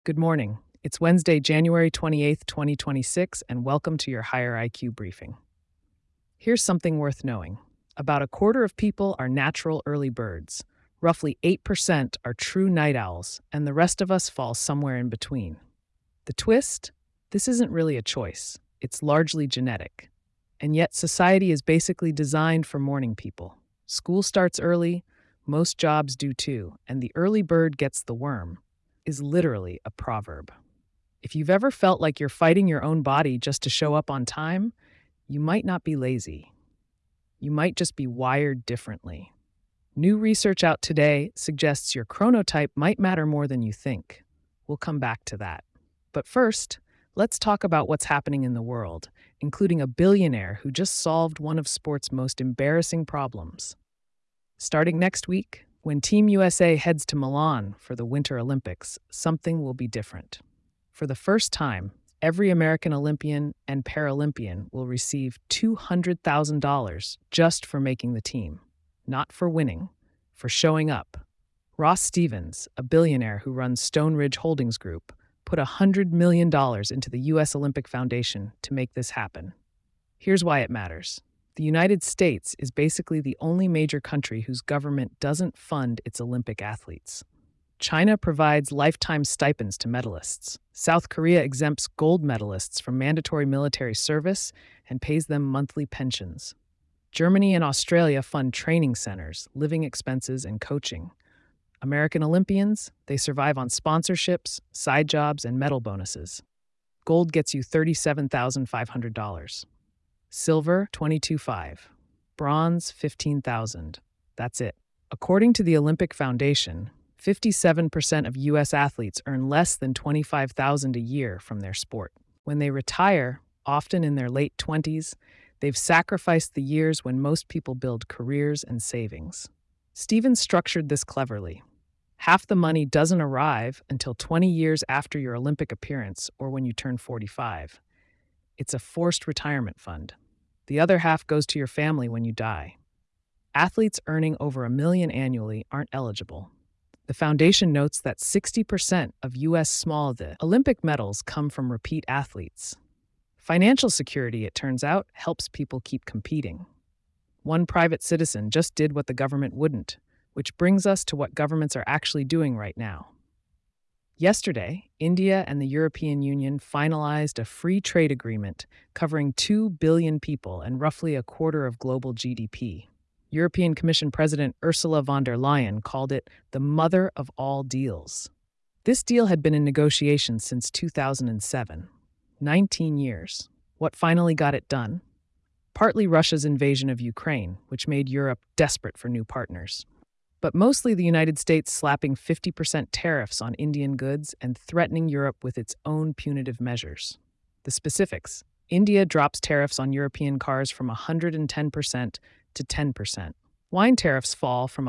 Good morning. It's Wednesday, January 28th, 2026, and welcome to your Higher IQ briefing. Here's something worth knowing. About a quarter of people are natural early birds. Roughly 8% are true night owls, and the rest of us fall somewhere in between. The twist? This isn't really a choice. It's largely genetic. And yet society is basically designed for morning people. School starts early, most jobs do too, and the early bird gets the worm is literally a proverb. If you've ever felt like you're fighting your own body just to show up on time, you might not be lazy. You might just be wired differently. New research out today suggests your chronotype might matter more than you think. We'll come back to that. But first, let's talk about what's happening in the world, including a billionaire who just solved one of sport's most embarrassing problems. Starting next week, when Team USA heads to Milan for the Winter Olympics, something will be different. For the first time, every American Olympian and Paralympian will receive $200,000 just for making the team. Not for winning, for showing up. Ross Stevens, a billionaire who runs Stone Ridge Holdings Group, put $100 million into the U.S. Olympic Foundation to make this happen. Here's why it matters. The United States is basically the only major country whose government doesn't fund its Olympic athletes. China provides lifetime stipends to medalists. South Korea exempts gold medalists from mandatory military service and pays them monthly pensions. Germany and Australia fund training centers, living expenses, and coaching. American Olympians, they survive on sponsorships, side jobs, and medal bonuses. Gold gets you $37,500. Silver, $22,500. Bronze, $15,000. That's it. According to the Olympic Foundation, 57% of U.S. athletes earn less than $25,000 a year from their sport. When they retire, often in their late 20s, they've sacrificed the years when most people build careers and savings. Stevens structured this cleverly. Half the money doesn't arrive until 20 years after your Olympic appearance or when you turn 45. It's a forced retirement fund. The other half goes to your family when you die. Athletes earning over $1 million annually aren't eligible. The foundation notes that 60% of U.S. Olympic medals come from repeat athletes. Financial security, it turns out, helps people keep competing. One private citizen just did what the government wouldn't, which brings us to what governments are actually doing right now. Yesterday, India and the European Union finalized a free trade agreement covering 2 billion people and roughly a quarter of global GDP. European Commission President Ursula von der Leyen called it the mother of all deals. This deal had been in negotiation since 2007. 19 years. What finally got it done? Partly Russia's invasion of Ukraine, which made Europe desperate for new partners. But mostly the United States slapping 50% tariffs on Indian goods and threatening Europe with its own punitive measures. The specifics: India drops tariffs on European cars from 110% to 10%. Wine tariffs fall from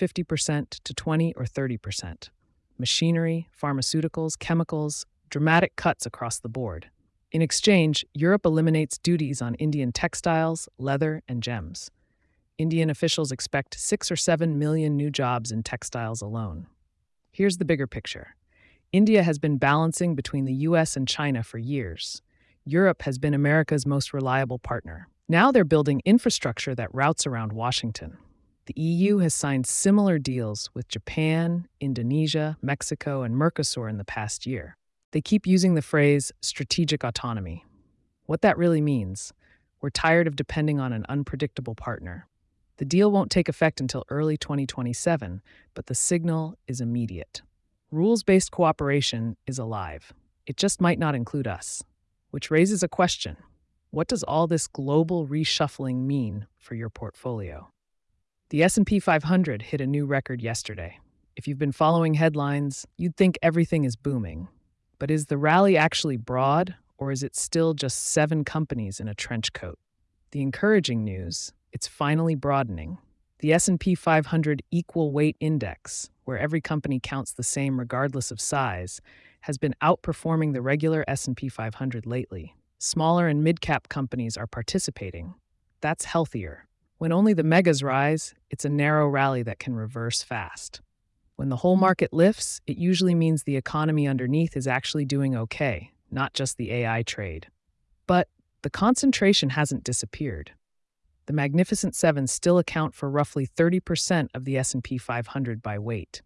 150% to 20 or 30%. Machinery, pharmaceuticals, chemicals, dramatic cuts across the board. In exchange, Europe eliminates duties on Indian textiles, leather, and gems. Indian officials expect 6 or 7 million new jobs in textiles alone. Here's the bigger picture. India has been balancing between the US and China for years. Europe has been America's most reliable partner. Now they're building infrastructure that routes around Washington. The EU has signed similar deals with Japan, Indonesia, Mexico, and Mercosur in the past year. They keep using the phrase strategic autonomy. What that really means, we're tired of depending on an unpredictable partner. The deal won't take effect until early 2027, but the signal is immediate. Rules-based cooperation is alive. It just might not include us. Which raises a question. What does all this global reshuffling mean for your portfolio? The S&P 500 hit a new record yesterday. If you've been following headlines, you'd think everything is booming. But is the rally actually broad, or is it still just 7 companies in a trench coat? The encouraging news: it's finally broadening. The S&P 500 Equal Weight Index, where every company counts the same regardless of size, has been outperforming the regular S&P 500 lately. Smaller and mid-cap companies are participating. That's healthier. When only the megas rise, it's a narrow rally that can reverse fast. When the whole market lifts, it usually means the economy underneath is actually doing okay, not just the AI trade. But the concentration hasn't disappeared. The Magnificent Seven still account for roughly 30% of the S&P 500 by weight.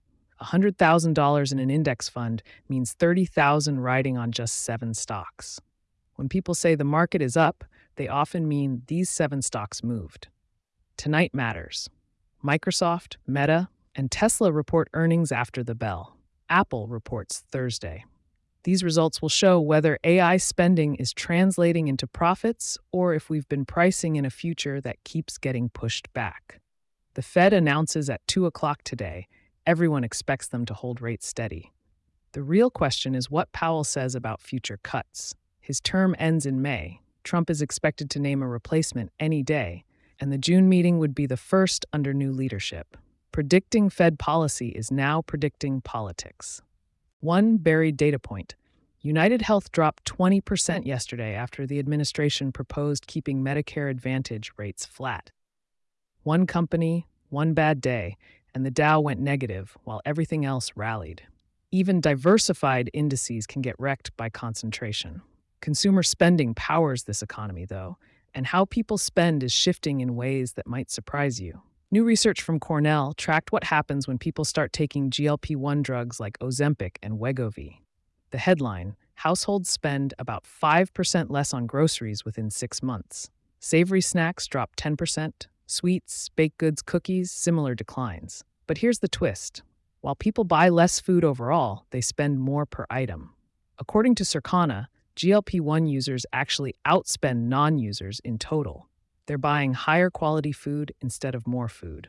$100,000 in an index fund means 30,000 riding on just 7 stocks. When people say the market is up, they often mean these 7 stocks moved. Tonight matters. Microsoft, Meta, and Tesla report earnings after the bell. Apple reports Thursday. These results will show whether AI spending is translating into profits or if we've been pricing in a future that keeps getting pushed back. The Fed announces at 2 o'clock today. Everyone expects them to hold rates steady. The real question is what Powell says about future cuts. His term ends in May. Trump is expected to name a replacement any day, and the June meeting would be the first under new leadership. Predicting Fed policy is now predicting politics. One buried data point. United Health dropped 20% yesterday after the administration proposed keeping Medicare Advantage rates flat. One company, one bad day, and the Dow went negative while everything else rallied. Even diversified indices can get wrecked by concentration. Consumer spending powers this economy, though, and how people spend is shifting in ways that might surprise you. New research from Cornell tracked what happens when people start taking GLP-1 drugs like Ozempic and Wegovy. The headline, households spend about 5% less on groceries within 6 months. Savory snacks drop 10%, sweets, baked goods, cookies, similar declines. But here's the twist. While people buy less food overall, they spend more per item. According to Circana, GLP-1 users actually outspend non-users in total. They're buying higher quality food instead of more food.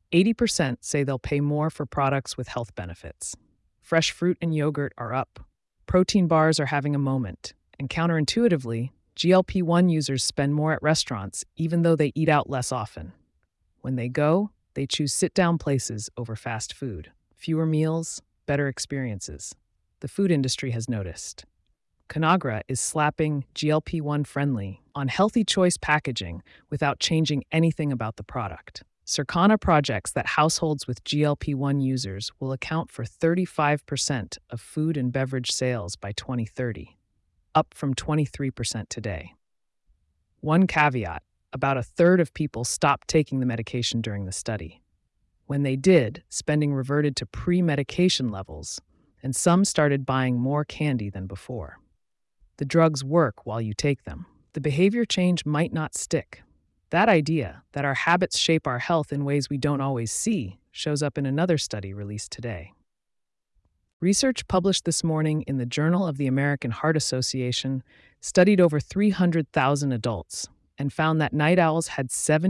80% say they'll pay more for products with health benefits. Fresh fruit and yogurt are up. Protein bars are having a moment. And counterintuitively, GLP-1 users spend more at restaurants even though they eat out less often. When they go, they choose sit-down places over fast food. Fewer meals, better experiences. The food industry has noticed. Conagra is slapping GLP-1 friendly on healthy choice packaging without changing anything about the product. Circana projects that households with GLP-1 users will account for 35% of food and beverage sales by 2030, up from 23% today. One caveat, about a third of people stopped taking the medication during the study. When they did, spending reverted to pre-medication levels, and some started buying more candy than before. The drugs work while you take them. The behavior change might not stick. That idea, that our habits shape our health in ways we don't always see, shows up in another study released today. Research published this morning in the Journal of the American Heart Association studied over 300,000 adults and found that night owls had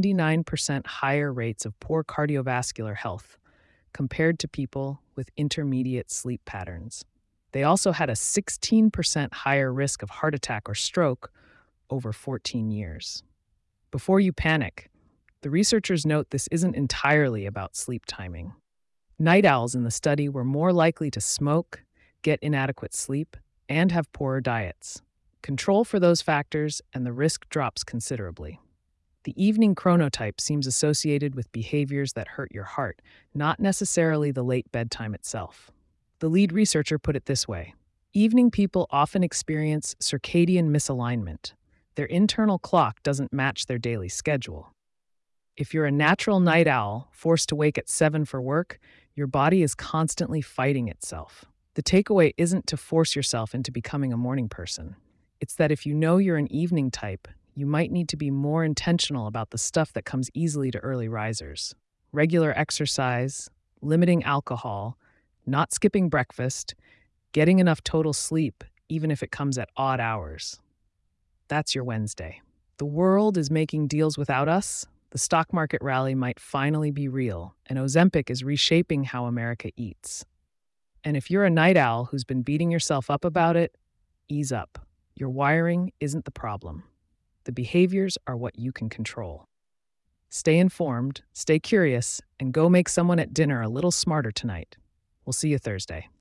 79% higher rates of poor cardiovascular health compared to people with intermediate sleep patterns. They also had a 16% higher risk of heart attack or stroke over 14 years. Before you panic, the researchers note this isn't entirely about sleep timing. Night owls in the study were more likely to smoke, get inadequate sleep, and have poorer diets. Control for those factors, and the risk drops considerably. The evening chronotype seems associated with behaviors that hurt your heart, not necessarily the late bedtime itself. The lead researcher put it this way: evening people often experience circadian misalignment. Their internal clock doesn't match their daily schedule. If you're a natural night owl, forced to wake at 7 for work, your body is constantly fighting itself. The takeaway isn't to force yourself into becoming a morning person. It's that if you know you're an evening type, you might need to be more intentional about the stuff that comes easily to early risers. Regular exercise, limiting alcohol, not skipping breakfast, getting enough total sleep, even if it comes at odd hours. That's your Wednesday. The world is making deals without us. The stock market rally might finally be real, and Ozempic is reshaping how America eats. And if you're a night owl who's been beating yourself up about it, ease up. Your wiring isn't the problem. The behaviors are what you can control. Stay informed, stay curious, and go make someone at dinner a little smarter tonight. We'll see you Thursday.